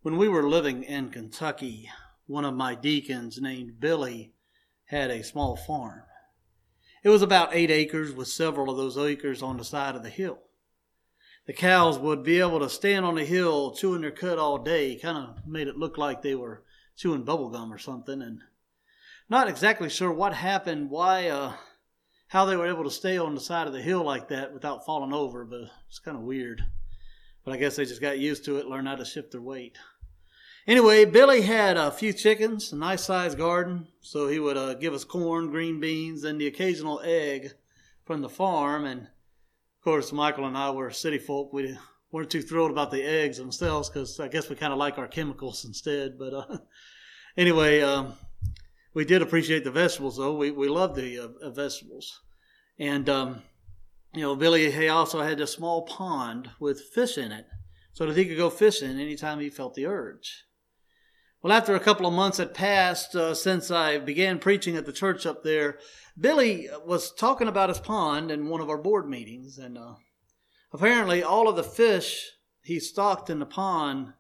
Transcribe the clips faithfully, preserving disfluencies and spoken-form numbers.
When we were living in Kentucky, one of my deacons named Billy had a small farm. It was about eight acres with several of those acres on the side of the hill. The cows would be able to stand on the hill chewing their cud all day. Kind of made it look like they were chewing bubble gum or something. And not exactly sure what happened, why, uh, how they were able to stay on the side of the hill like that without falling over, but it's kind of weird. But I guess they just got used to it, learned how to shift their weight. Anyway, Billy had a few chickens, a nice sized garden, so he would uh, give us corn, green beans, and the occasional egg from the farm. And of course, Michael and I were city folk. We weren't too thrilled about the eggs themselves because I guess we kind of like our chemicals instead. But uh, anyway, um, we did appreciate the vegetables, though. We we loved the uh, vegetables. And, um, you know, Billy, he also had a small pond with fish in it so that he could go fishing anytime he felt the urge. Well, after a couple of months had passed uh, since I began preaching at the church up there, Billy was talking about his pond in one of our board meetings. And uh, apparently all of the fish he stocked in the pond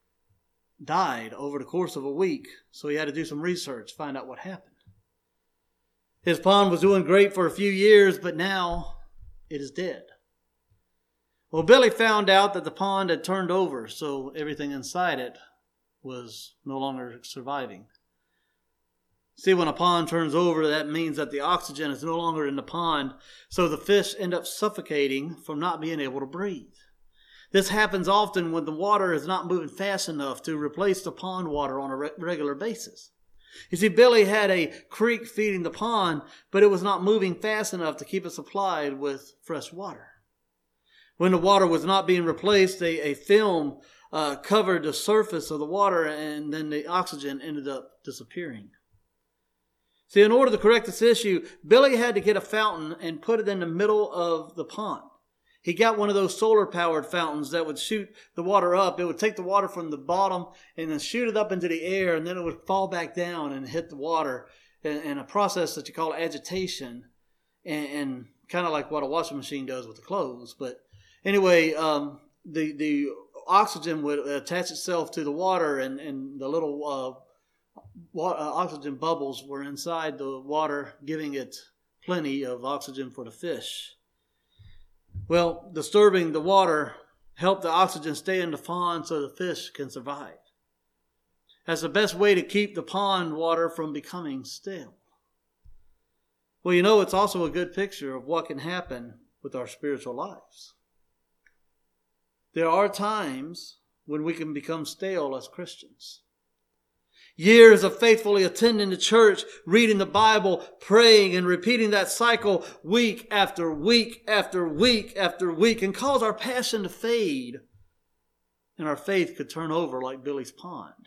died over the course of a week. So he had to do some research, find out what happened. His pond was doing great for a few years, but now it is dead. Well, Billy found out that the pond had turned over, so everything inside it was no longer surviving. See, when a pond turns over, that means that the oxygen is no longer in the pond, so the fish end up suffocating from not being able to breathe. This happens often when the water is not moving fast enough to replace the pond water on a re- regular basis. You see, Billy had a creek feeding the pond, but it was not moving fast enough to keep it supplied with fresh water. When the water was not being replaced, a, a film uh, covered the surface of the water, and then the oxygen ended up disappearing. See, in order to correct this issue, Billy had to get a fountain and put it in the middle of the pond. He got one of those solar-powered fountains that would shoot the water up. It would take the water from the bottom and then shoot it up into the air, and then it would fall back down and hit the water in, in a process that you call agitation, and, and kind of like what a washing machine does with the clothes. But anyway, um, the the oxygen would attach itself to the water, and, and the little uh, water, uh, oxygen bubbles were inside the water, giving it plenty of oxygen for the fish. Well, disturbing the water helped the oxygen stay in the pond so the fish can survive. That's the best way to keep the pond water from becoming stale. Well, you know, it's also a good picture of what can happen with our spiritual lives. There are times when we can become stale as Christians. Years of faithfully attending the church, reading the Bible, praying, and repeating that cycle week after week after week after week can cause our passion to fade, and our faith could turn over like Billy's pond.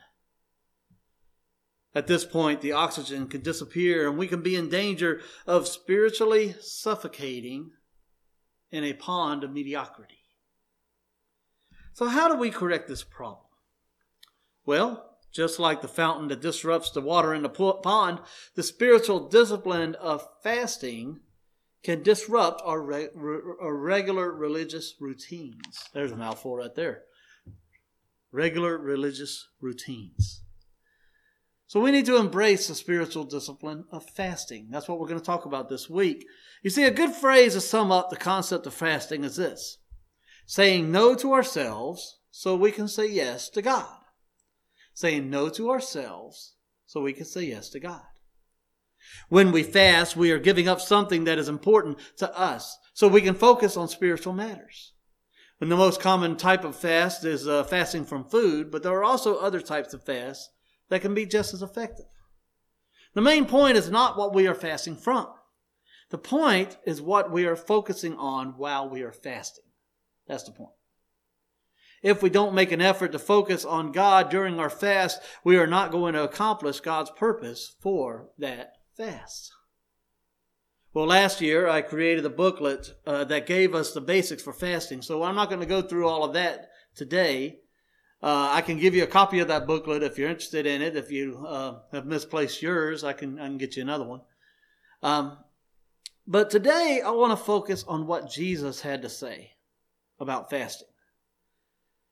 At this point, the oxygen can disappear, and we can be in danger of spiritually suffocating in a pond of mediocrity. So how do we correct this problem? Well, just like the fountain that disrupts the water in the pond, the spiritual discipline of fasting can disrupt our, re- our regular religious routines. There's a mouthful right there. Regular religious routines. So we need to embrace the spiritual discipline of fasting. That's what we're going to talk about this week. You see, a good phrase to sum up the concept of fasting is this: saying no to ourselves so we can say yes to God. Saying no to ourselves so we can say yes to God. When we fast, we are giving up something that is important to us so we can focus on spiritual matters. And the most common type of fast is uh, fasting from food, but there are also other types of fasts that can be just as effective. The main point is not what we are fasting from. The point is what we are focusing on while we are fasting. That's the point. If we don't make an effort to focus on God during our fast, we are not going to accomplish God's purpose for that fast. Well, last year I created a booklet uh, that gave us the basics for fasting, so I'm not going to go through all of that today. Uh, I can give you a copy of that booklet if you're interested in it. If you uh, have misplaced yours, I can I can get you another one. Um, but today I want to focus on what Jesus had to say about fasting.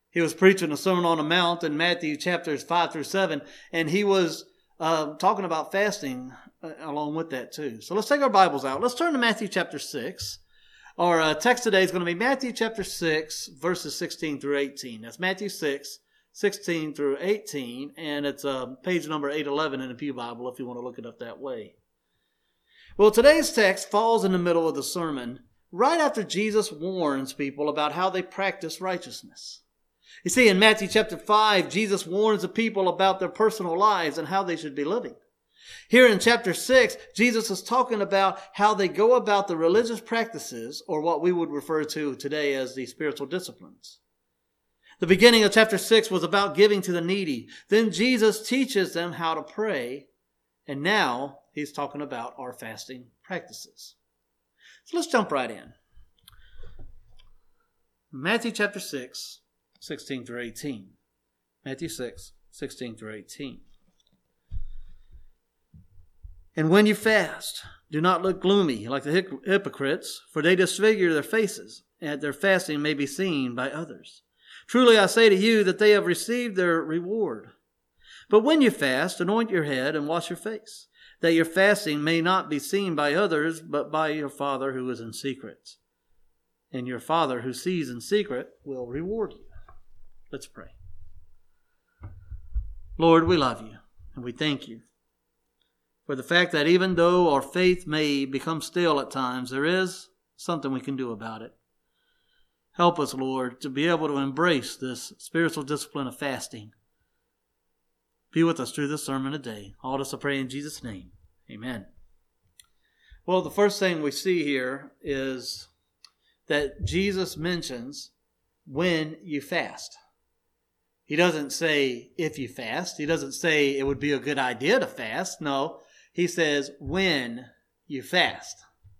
He was preaching a Sermon on the Mount in Matthew chapters five through seven, and he was uh, talking about fasting uh, along with that too. So let's take our Bibles out. Let's turn to Matthew chapter six. Our uh, text today is going to be Matthew chapter six, verses sixteen through eighteen. That's Matthew six, sixteen through eighteen, and it's uh, page number eight eleven in the Pew Bible if you want to look it up that way. Well, today's text falls in the middle of the sermon right after Jesus warns people about how they practice righteousness. You see, in Matthew chapter five, Jesus warns the people about their personal lives and how they should be living. Here in chapter six, Jesus is talking about how they go about the religious practices, or what we would refer to today as the spiritual disciplines. The beginning of chapter six was about giving to the needy. Then Jesus teaches them how to pray, and now he's talking about our fasting practices. So let's jump right in. Matthew chapter six. sixteen through eighteen. Matthew six, sixteen through eighteen. And when you fast, do not look gloomy like the hypocrites, for they disfigure their faces, and that their fasting may be seen by others. Truly I say to you that they have received their reward. But when you fast, anoint your head and wash your face, that your fasting may not be seen by others, but by your Father who is in secret. And your Father who sees in secret will reward you. Let's pray. Lord, we love you and we thank you for the fact that even though our faith may become stale at times, there is something we can do about it. Help us, Lord, to be able to embrace this spiritual discipline of fasting. Be with us through this sermon today. All this I pray in Jesus' name. Amen. Well, the first thing we see here is that Jesus mentions when you fast. He doesn't say if you fast. He doesn't say it would be a good idea to fast. No, he says when you fast.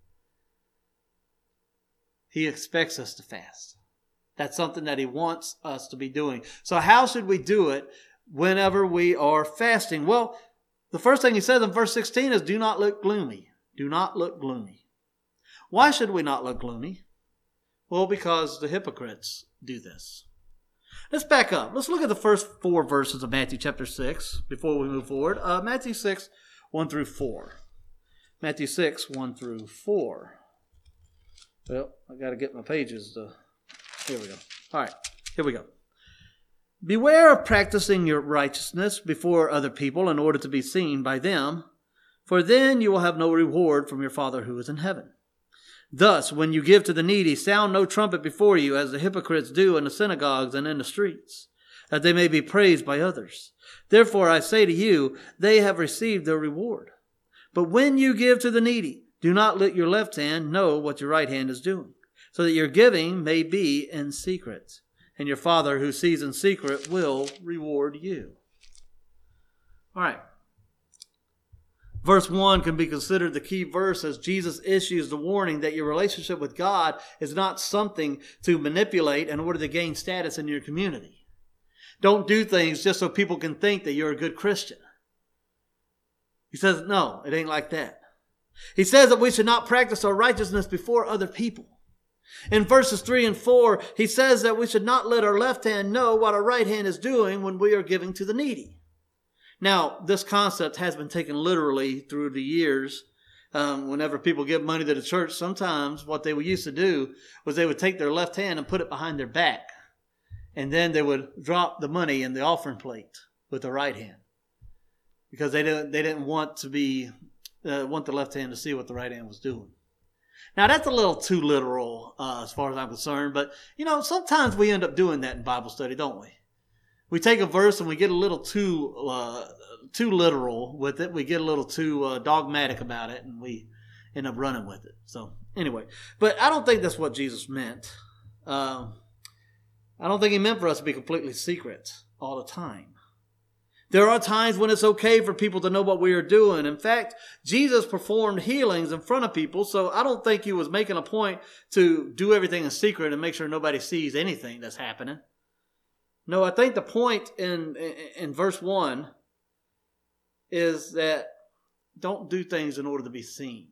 He expects us to fast. That's something that he wants us to be doing. So how should we do it whenever we are fasting? Well, the first thing he says in verse sixteen is do not look gloomy. Do not look gloomy. Why should we not look gloomy? Well, because the hypocrites do this. Let's back up. Let's look at the first four verses of Matthew chapter six before we move forward. Uh, Matthew six, one through four. Matthew six, one through four. Well, I got to get my pages to... Here we go. All right, here we go. Beware of practicing your righteousness before other people in order to be seen by them, for then you will have no reward from your Father who is in heaven. Thus, when you give to the needy, sound no trumpet before you, as the hypocrites do in the synagogues and in the streets, that they may be praised by others. Therefore, I say to you, they have received their reward. But when you give to the needy, do not let your left hand know what your right hand is doing, so that your giving may be in secret, and your Father who sees in secret will reward you. All right. Verse one can be considered the key verse as Jesus issues the warning that your relationship with God is not something to manipulate in order to gain status in your community. Don't do things just so people can think that you're a good Christian. He says, no, it ain't like that. He says that we should not practice our righteousness before other people. In verses three and four, he says that we should not let our left hand know what our right hand is doing when we are giving to the needy. Now, this concept has been taken literally through the years. Um, whenever people give money to the church, sometimes what they used to do was they would take their left hand and put it behind their back. And then they would drop the money in the offering plate with the right hand. Because they didn't, they didn't want to be, uh, want the left hand to see what the right hand was doing. Now, that's a little too literal uh, as far as I'm concerned. But, you know, sometimes we end up doing that in Bible study, don't we? We take a verse and we get a little too uh, too literal with it. We get a little too uh, dogmatic about it, and we end up running with it. So anyway, but I don't think that's what Jesus meant. Uh, I don't think he meant for us to be completely secret all the time. There are times when it's okay for people to know what we are doing. In fact, Jesus performed healings in front of people, so I don't think he was making a point to do everything in secret and make sure nobody sees anything that's happening. No, I think the point in, in, in verse one is that don't do things in order to be seen.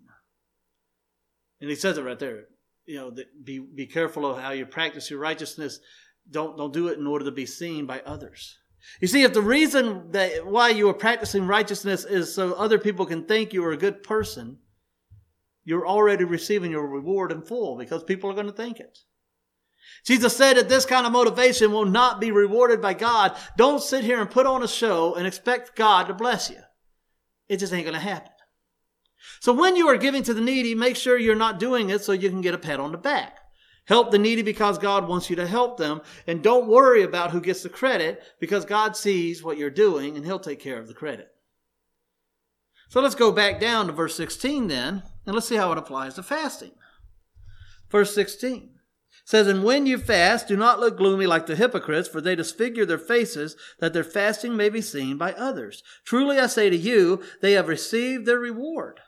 And he says it right there. You know, that be, be careful of how you practice your righteousness don't, don't do it in order to be seen by others. You see, if the reason that why you are practicing righteousness is so other people can think you are a good person, you're already receiving your reward in full because people are going to think it. Jesus said that this kind of motivation will not be rewarded by God. Don't sit here and put on a show and expect God to bless you. It just ain't going to happen. So when you are giving to the needy, make sure you're not doing it so you can get a pat on the back. Help the needy because God wants you to help them. And don't worry about who gets the credit because God sees what you're doing and He'll take care of the credit. So let's go back down to verse sixteen then, and let's see how it applies to fasting. Verse sixteen says, "And when you fast, do not look gloomy like the hypocrites, for they disfigure their faces, that their fasting may be seen by others. Truly I say to you, they have received their reward."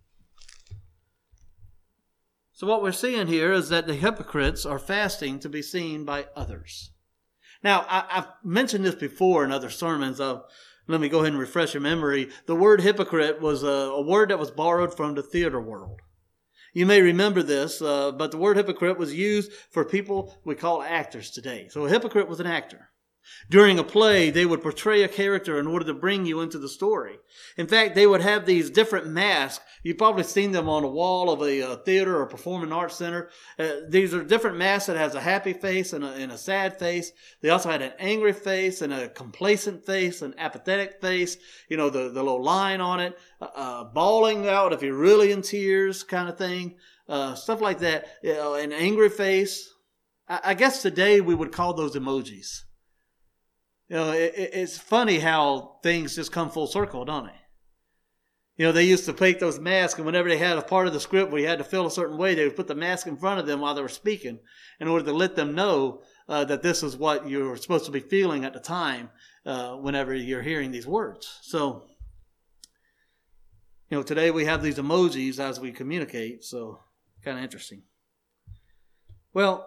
So what we're seeing here is that the hypocrites are fasting to be seen by others. Now, I, I've mentioned this before in other sermons. Uh, let me go ahead and refresh your memory. The word hypocrite was a, a word that was borrowed from the theater world. You may remember this, uh, but the word hypocrite was used for people we call actors today. So a hypocrite was an actor. During a play, they would portray a character in order to bring you into the story. In fact, they would have these different masks. You've probably seen them on a wall of a uh, theater or performing arts center. Uh, these are different masks that has a happy face and a, and a sad face. They also had an angry face and a complacent face, an apathetic face, you know, the, the little line on it, uh, uh, bawling out if you're really in tears kind of thing, uh, stuff like that, you know, an angry face. I, I guess today we would call those emojis. You know, it, it's funny how things just come full circle, don't they? You know, they used to fake those masks, and whenever they had a part of the script where you had to feel a certain way, they would put the mask in front of them while they were speaking in order to let them know uh, that this is what you were supposed to be feeling at the time uh, whenever you're hearing these words. So, you know, today we have these emojis as we communicate, so kind of interesting. Well,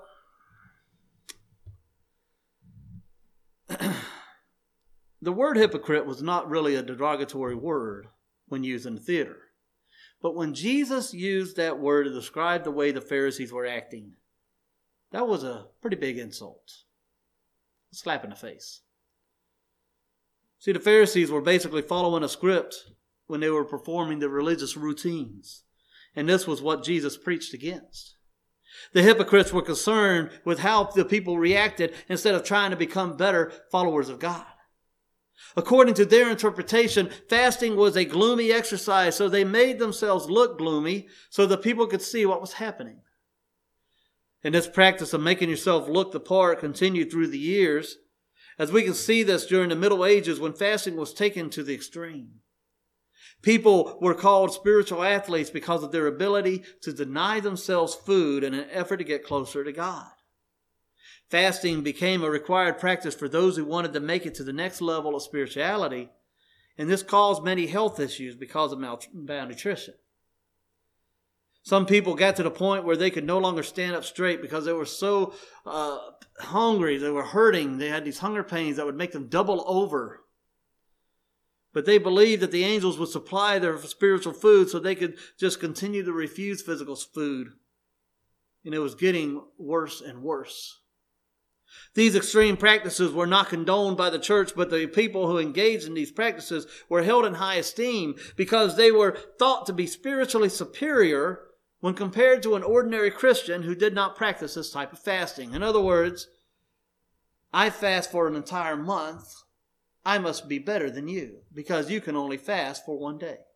the word hypocrite was not really a derogatory word when used in the theater. But when Jesus used that word to describe the way the Pharisees were acting, that was a pretty big insult. A slap in the face. See, the Pharisees were basically following a script when they were performing the religious routines. And this was what Jesus preached against. The hypocrites were concerned with how the people reacted instead of trying to become better followers of God. According to their interpretation, fasting was a gloomy exercise, so they made themselves look gloomy so the people could see what was happening. And this practice of making yourself look the part continued through the years, as we can see this during the Middle Ages when fasting was taken to the extreme. People were called spiritual athletes because of their ability to deny themselves food in an effort to get closer to God. Fasting became a required practice for those who wanted to make it to the next level of spirituality, and this caused many health issues because of malnutrition. Some people got to the point where they could no longer stand up straight because they were so uh, hungry, they were hurting, they had these hunger pains that would make them double over. But they believed that the angels would supply their spiritual food so they could just continue to refuse physical food. And it was getting worse and worse. These extreme practices were not condoned by the church, but the people who engaged in these practices were held in high esteem because they were thought to be spiritually superior when compared to an ordinary Christian who did not practice this type of fasting. In other words, I fast for an entire month. I must be better than you because you can only fast for one day.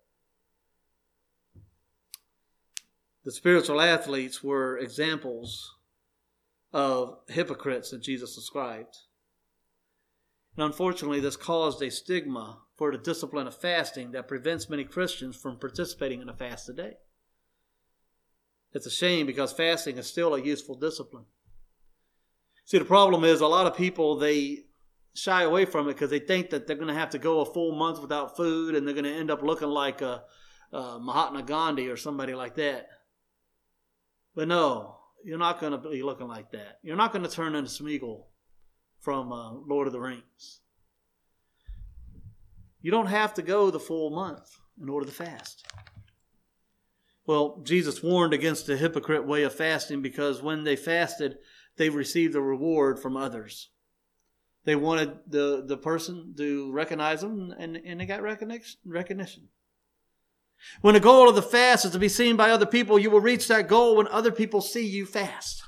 The spiritual athletes were examples of hypocrites that Jesus described. And unfortunately, this caused a stigma for the discipline of fasting that prevents many Christians from participating in a fast today. It's a shame because fasting is still a useful discipline. See, the problem is a lot of people, they shy away from it because they think that they're going to have to go a full month without food and they're going to end up looking like a, a Mahatma Gandhi or somebody like that. But no, you're not going to be looking like that. You're not going to turn into Smeagol from uh, Lord of the Rings. You don't have to go the full month in order to fast. Well, Jesus warned against the hypocrite way of fasting because when they fasted, they received a reward from others. They wanted the, the person to recognize them, and, and they got recognition. When the goal of the fast is to be seen by other people, you will reach that goal when other people see you fast.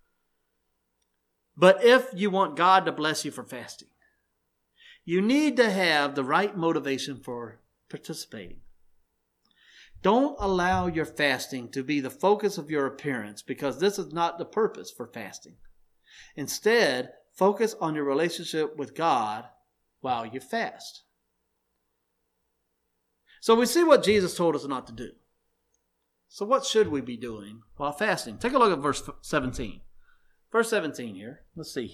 But if you want God to bless you for fasting, you need to have the right motivation for participating. Don't allow your fasting to be the focus of your appearance, because this is not the purpose for fasting. Instead, focus on your relationship with God while you fast. So we see what Jesus told us not to do. So what should we be doing while fasting? Take a look at verse seventeen. Verse seventeen here. Let's see.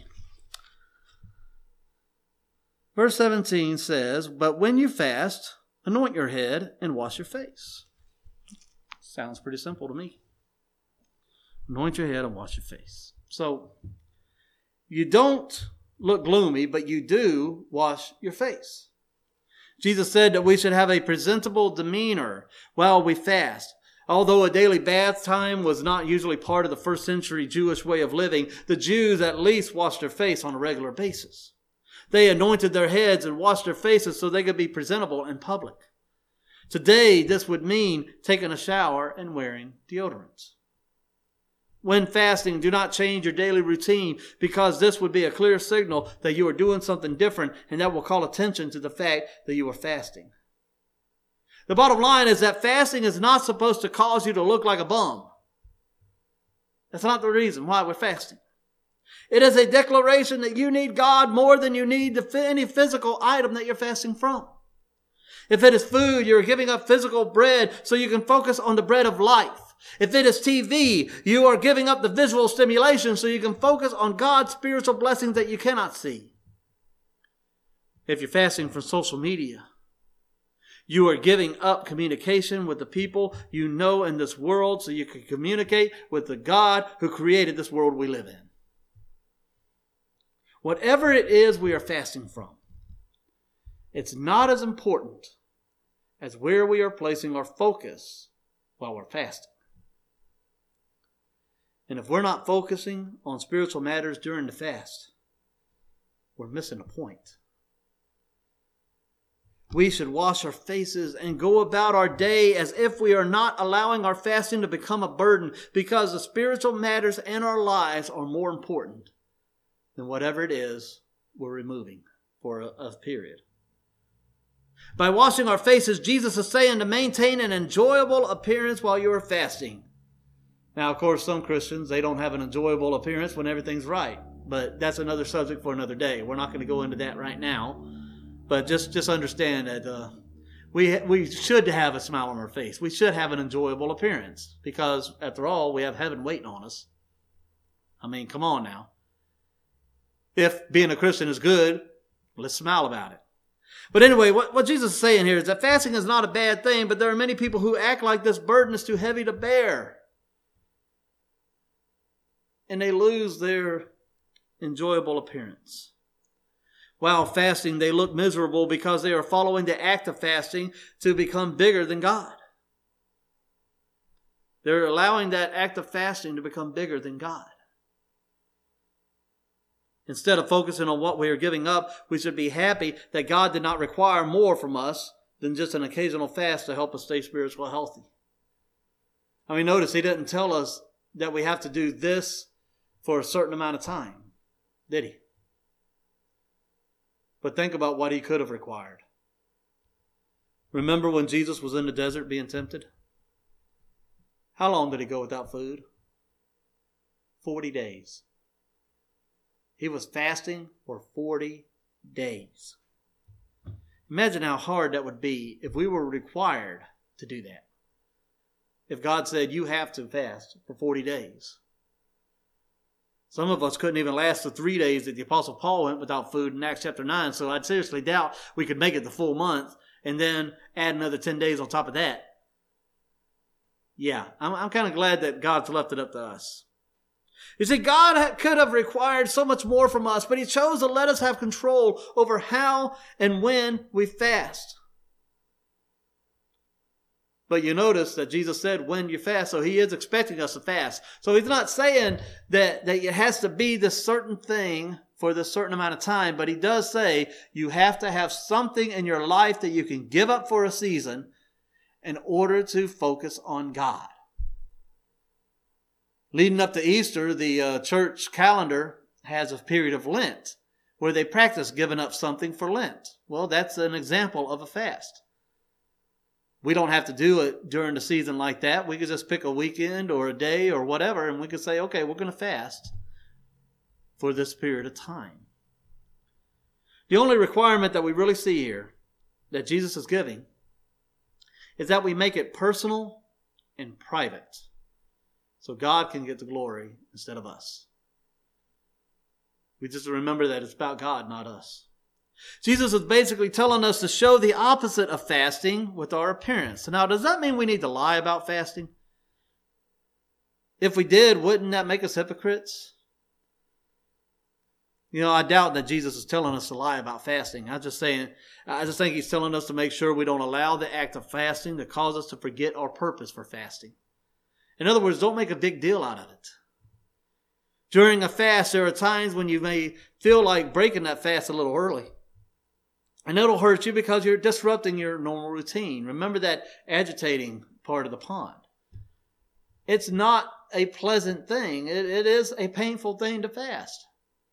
Verse seventeen says, "But when you fast, anoint your head and wash your face." Sounds pretty simple to me. Anoint your head and wash your face. So you don't look gloomy, but you do wash your face. Jesus said that we should have a presentable demeanor while we fast. Although a daily bath time was not usually part of the first century Jewish way of living, the Jews at least washed their face on a regular basis. They anointed their heads and washed their faces so they could be presentable in public. Today, this would mean taking a shower and wearing deodorant. When fasting, do not change your daily routine, because this would be a clear signal that you are doing something different, and that will call attention to the fact that you are fasting. The bottom line is that fasting is not supposed to cause you to look like a bum. That's not the reason why we're fasting. It is a declaration that you need God more than you need any physical item that you're fasting from. If it is food, you're giving up physical bread so you can focus on the bread of life. If it is T V, you are giving up the visual stimulation so you can focus on God's spiritual blessings that you cannot see. If you're fasting from social media, you are giving up communication with the people you know in this world so you can communicate with the God who created this world we live in. Whatever it is we are fasting from, it's not as important as where we are placing our focus while we're fasting. And if we're not focusing on spiritual matters during the fast, we're missing a point. We should wash our faces and go about our day as if we are not allowing our fasting to become a burden, because the spiritual matters in our lives are more important than whatever it is we're removing for a, a period. By washing our faces, Jesus is saying to maintain an enjoyable appearance while you are fasting. Now, of course, some Christians, they don't have an enjoyable appearance when everything's right. But that's another subject for another day. We're not going to go into that right now. But just, just understand that uh, we, we should have a smile on our face. We should have an enjoyable appearance. Because, after all, we have heaven waiting on us. I mean, come on now. If being a Christian is good, let's smile about it. But anyway, what, what Jesus is saying here is that fasting is not a bad thing, but there are many people who act like this burden is too heavy to bear. And they lose their enjoyable appearance. While fasting, they look miserable because they are following the act of fasting to become bigger than God. They're allowing that act of fasting to become bigger than God. Instead of focusing on what we are giving up, we should be happy that God did not require more from us than just an occasional fast to help us stay spiritually healthy. I mean, notice He didn't tell us that we have to do this for a certain amount of time, did He? But think about what He could have required. Remember when Jesus was in the desert being tempted? How long did He go without food? Forty days. He was fasting for forty days. Imagine how hard that would be if we were required to do that. If God said, you have to fast for forty days. Some of us couldn't even last the three days that the Apostle Paul went without food in Acts chapter nine. So I'd seriously doubt we could make it the full month and then add another ten days on top of that. Yeah, I'm, I'm kind of glad that God's left it up to us. You see, God could have required so much more from us, but He chose to let us have control over how and when we fast. But you notice that Jesus said when you fast, so he is expecting us to fast. So he's not saying that, that it has to be this certain thing for this certain amount of time, but he does say you have to have something in your life that you can give up for a season in order to focus on God. Leading up to Easter, the uh, church calendar has a period of Lent where they practice giving up something for Lent. Well, that's an example of a fast. We don't have to do it during the season like that. We could just pick a weekend or a day or whatever, and we could say, okay, we're going to fast for this period of time. The only requirement that we really see here that Jesus is giving is that we make it personal and private so God can get the glory instead of us. We just remember that it's about God, not us. Jesus is basically telling us to show the opposite of fasting with our appearance. Now, does that mean we need to lie about fasting? If we did, wouldn't that make us hypocrites? You know, I doubt that Jesus is telling us to lie about fasting. I'm just saying, I just think he's telling us to make sure we don't allow the act of fasting to cause us to forget our purpose for fasting. In other words, don't make a big deal out of it. During a fast, there are times when you may feel like breaking that fast a little early. And it'll hurt you because you're disrupting your normal routine. Remember that agitating part of the pond. It's not a pleasant thing. It, it is a painful thing to fast.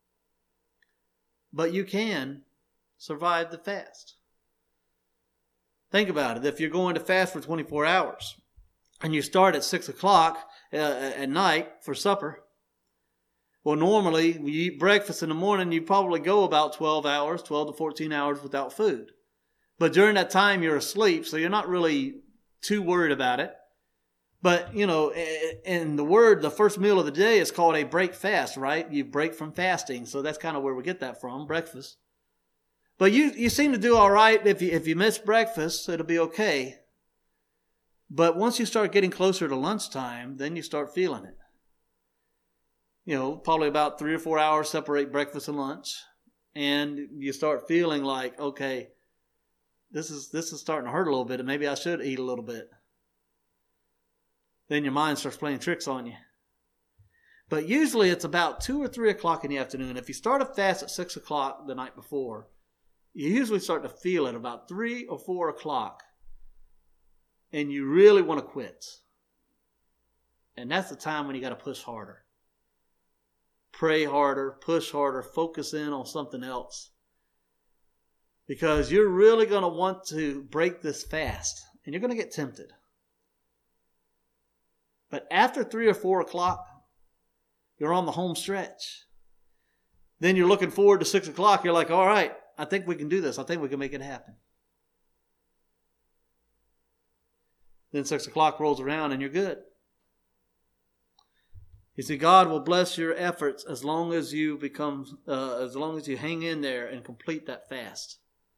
But you can survive the fast. Think about it. If you're going to fast for twenty-four hours and you start at six o'clock uh, at night for supper, well, normally, when you eat breakfast in the morning, you probably go about twelve hours, twelve to fourteen hours without food. But during that time, you're asleep, so you're not really too worried about it. But, you know, in the word, the first meal of the day is called a break fast, right? You break from fasting, so that's kind of where we get that from, breakfast. But you, you seem to do all right. If you, if you miss breakfast, it'll be okay. But once you start getting closer to lunchtime, then you start feeling it. You know, probably about three or four hours separate breakfast and lunch. And you start feeling like, okay, this is this is starting to hurt a little bit, and maybe I should eat a little bit. Then your mind starts playing tricks on you. But usually it's about two or three o'clock in the afternoon. If you start a fast at six o'clock the night before, you usually start to feel it about three or four o'clock. And you really want to quit. And that's the time when you got to push harder. Pray harder, push harder, focus in on something else. Because you're really going to want to break this fast. And you're going to get tempted. But after three or four o'clock, you're on the home stretch. Then you're looking forward to six o'clock. You're like, all right, I think we can do this. I think we can make it happen. Then six o'clock rolls around and you're good. You see, God will bless your efforts as long as you become, uh, as long as you hang in there and complete that fast.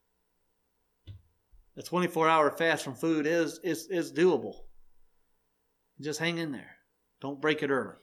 A twenty-four hour fast from food is, is, is doable. Just hang in there. Don't break it early.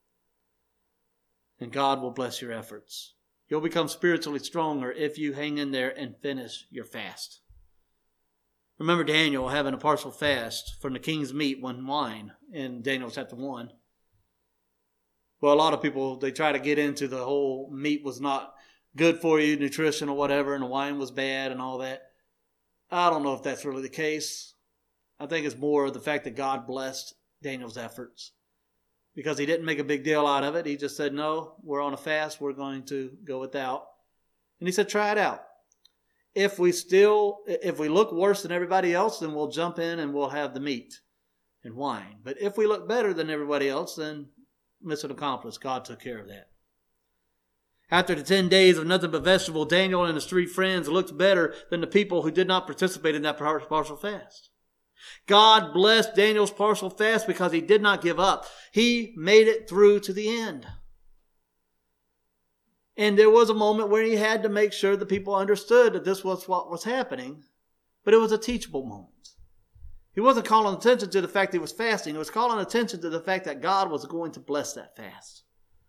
And God will bless your efforts. You'll become spiritually stronger if you hang in there and finish your fast. Remember Daniel having a partial fast from the king's meat and wine in Daniel chapter one. Well, a lot of people, they try to get into the whole meat was not good for you, nutrition or whatever, and the wine was bad and all that. I don't know if that's really the case. I think it's more the fact that God blessed Daniel's efforts. Because he didn't make a big deal out of it. He just said, no, we're on a fast. We're going to go without. And he said, try it out. If we still, if we look worse than everybody else, then we'll jump in and we'll have the meat and wine. But if we look better than everybody else, then mission accomplished. God took care of that. After the ten days of nothing but vegetable, Daniel and his three friends looked better than the people who did not participate in that partial fast. God blessed Daniel's partial fast because he did not give up. He made it through to the end. And there was a moment where he had to make sure the people understood that this was what was happening. But it was a teachable moment. He wasn't calling attention to the fact that he was fasting. He was calling attention to the fact that God was going to bless that fast.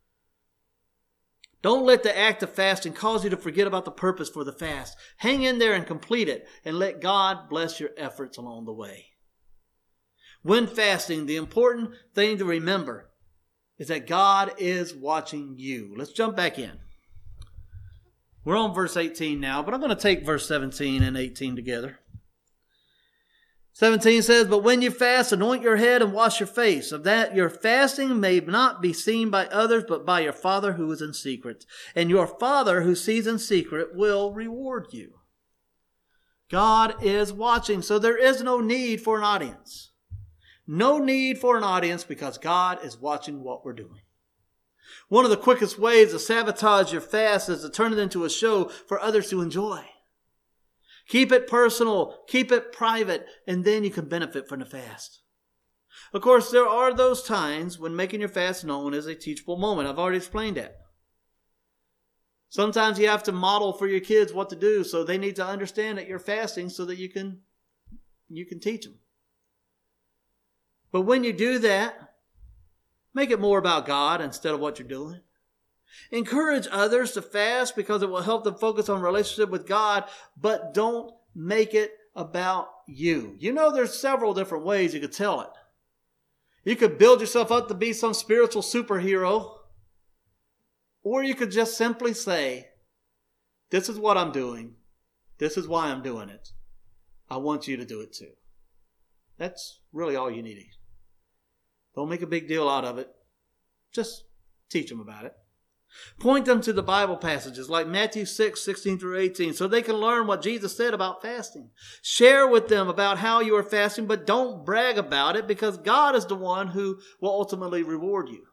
Don't let the act of fasting cause you to forget about the purpose for the fast. Hang in there and complete it, and let God bless your efforts along the way. When fasting, the important thing to remember is that God is watching you. Let's jump back in. We're on verse eighteen now, but I'm going to take verse seventeen and eighteen together. seventeen says, "But when you fast, anoint your head and wash your face, of that your fasting may not be seen by others, but by your Father who is in secret. And your Father who sees in secret will reward you." God is watching, so there is no need for an audience. No need for an audience because God is watching what we're doing. One of the quickest ways to sabotage your fast is to turn it into a show for others to enjoy. Keep it personal, keep it private, and then you can benefit from the fast. Of course, there are those times when making your fast known is a teachable moment. I've already explained that. Sometimes you have to model for your kids what to do, so they need to understand that you're fasting so that you can, you can teach them. But when you do that, make it more about God instead of what you're doing. Encourage others to fast because it will help them focus on relationship with God, but don't make it about you. You know, there's several different ways you could tell it. You could build yourself up to be some spiritual superhero, or you could just simply say, "This is what I'm doing. This is why I'm doing it. I want you to do it too." That's really all you need. Don't make a big deal out of it. Just teach them about it. Point them to the Bible passages like Matthew six, sixteen through eighteen, so they can learn what Jesus said about fasting. Share with them about how you are fasting, but don't brag about it because God is the one who will ultimately reward you.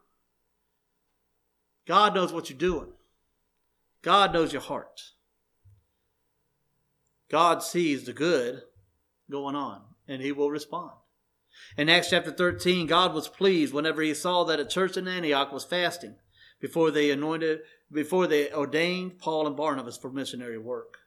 God knows what you're doing. God knows your heart. God sees the good going on, and He will respond. In Acts chapter thirteen, God was pleased whenever He saw that a church in Antioch was fasting before they anointed, before they ordained Paul and Barnabas for missionary work.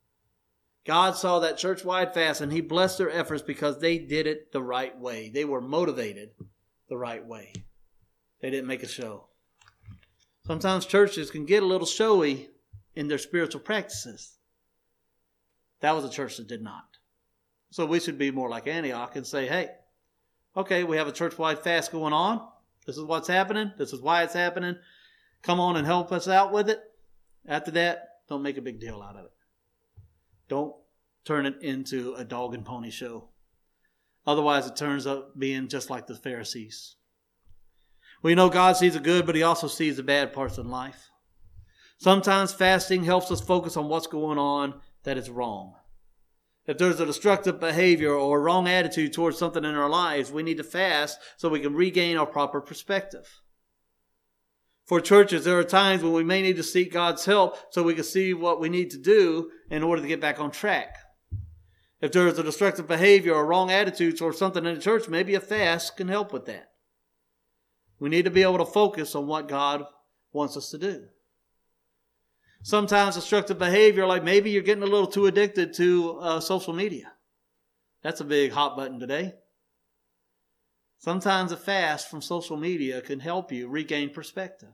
God saw that church-wide fast and He blessed their efforts because they did it the right way. They were motivated the right way. They didn't make a show. Sometimes churches can get a little showy in their spiritual practices. That was a church that did not. So we should be more like Antioch and say, "Hey, okay, we have a church-wide fast going on. This is what's happening. This is why it's happening. Come on and help us out with it." After that, don't make a big deal out of it. Don't turn it into a dog and pony show. Otherwise, it turns out being just like the Pharisees. We know God sees the good, but He also sees the bad parts in life. Sometimes fasting helps us focus on what's going on that is wrong. If there's a destructive behavior or a wrong attitude towards something in our lives, we need to fast so we can regain our proper perspective. For churches, there are times when we may need to seek God's help so we can see what we need to do in order to get back on track. If there is a destructive behavior or wrong attitude towards something in the church, maybe a fast can help with that. We need to be able to focus on what God wants us to do. Sometimes destructive behavior, like maybe you're getting a little too addicted to uh, social media. That's a big hot button today. Sometimes a fast from social media can help you regain perspective.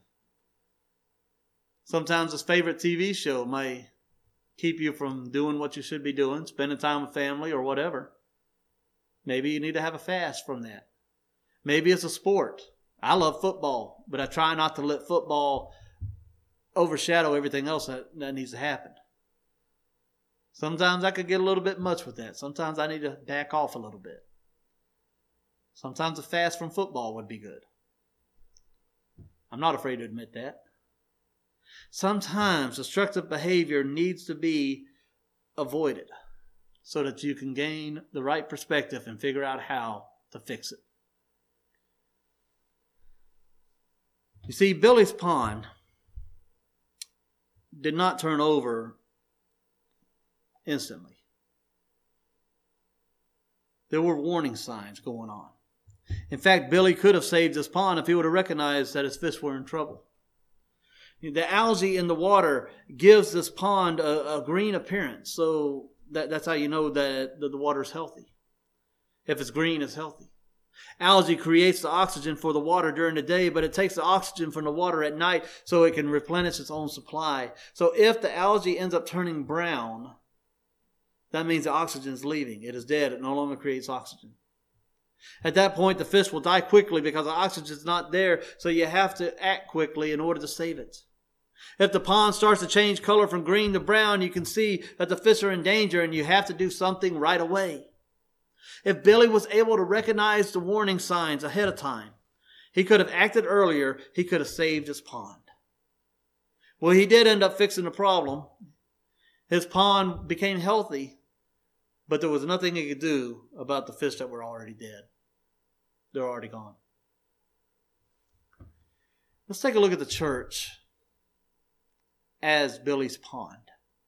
Sometimes a favorite T V show may keep you from doing what you should be doing, spending time with family or whatever. Maybe you need to have a fast from that. Maybe it's a sport. I love football, but I try not to let football overshadow everything else that, that needs to happen. Sometimes I could get a little bit much with that. Sometimes I need to back off a little bit. Sometimes a fast from football would be good. I'm not afraid to admit that. Sometimes destructive behavior needs to be avoided so that you can gain the right perspective and figure out how to fix it. You see, Billy's pond did not turn over instantly. There were warning signs going on. In fact, Billy could have saved his pond if he would have recognized that his fish were in trouble. The algae in the water gives this pond a, a green appearance, so that, that's how you know that the, the water is healthy. If it's green, it's healthy. Algae creates the oxygen for the water during the day, but it takes the oxygen from the water at night so it can replenish its own supply. So if the algae ends up turning brown, that means the oxygen is leaving. It is dead. It no longer creates oxygen. At that point, the fish will die quickly because the oxygen is not there, so you have to act quickly in order to save it. If the pond starts to change color from green to brown, you can see that the fish are in danger and you have to do something right away. If Billy was able to recognize the warning signs ahead of time, he could have acted earlier. He could have saved his pond. Well, he did end up fixing the problem. His pond became healthy, but there was nothing he could do about the fish that were already dead. They're already gone. Let's take a look at the church as Billy's pond.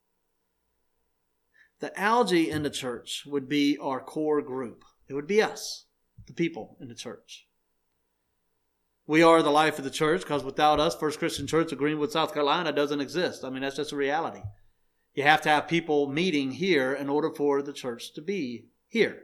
The algae in the church would be our core group. It would be us, the people in the church. We are the life of the church because without us, First Christian Church of Greenwood, South Carolina doesn't exist. I mean, that's just a reality. You have to have people meeting here in order for the church to be here.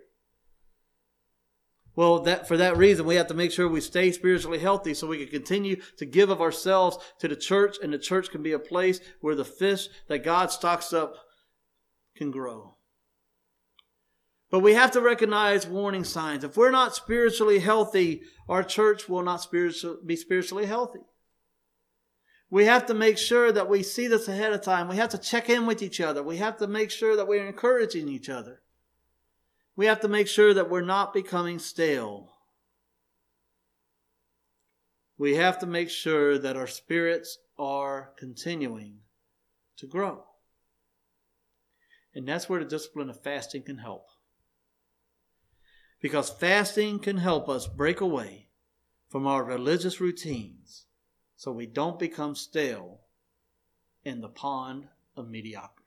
Well, that for that reason, we have to make sure we stay spiritually healthy so we can continue to give of ourselves to the church, and the church can be a place where the fish that God stocks up can grow. But we have to recognize warning signs. If we're not spiritually healthy, our church will not spiritual, be spiritually healthy. We have to make sure that we see this ahead of time. We have to check in with each other. We have to make sure that we're encouraging each other. We have to make sure that we're not becoming stale. We have to make sure that our spirits are continuing to grow. And that's where the discipline of fasting can help. Because fasting can help us break away from our religious routines so we don't become stale in the pond of mediocrity.